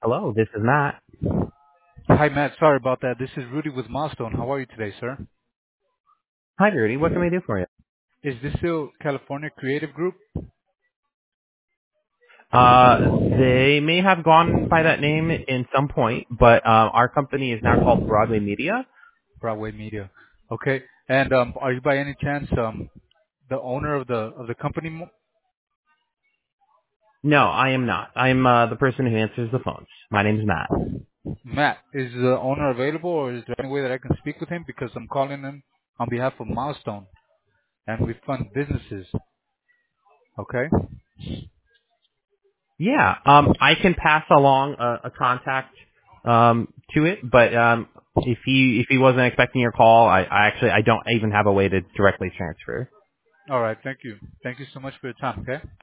Hello, this is Matt. Hi, Matt. Sorry about that. This is Rudy with Milestone. How are you today, sir? Hi, Rudy. What can we do for you? Is this still California Creative Group? They may have gone by that name in some point, but our company is now called Broadway Media. Broadway Media. Okay. And are you by any chance the owner of the company? No, I am not. I'm the person who answers the phones. My name's Matt. Matt, is the owner available, or is there any way that I can speak with him? Because I'm calling him on behalf of Milestone, and we fund businesses. Okay. Yeah, I can pass along a contact to it, but if he wasn't expecting your call, I don't even have a way to directly transfer. All right. Thank you. Thank you so much for your time. Okay.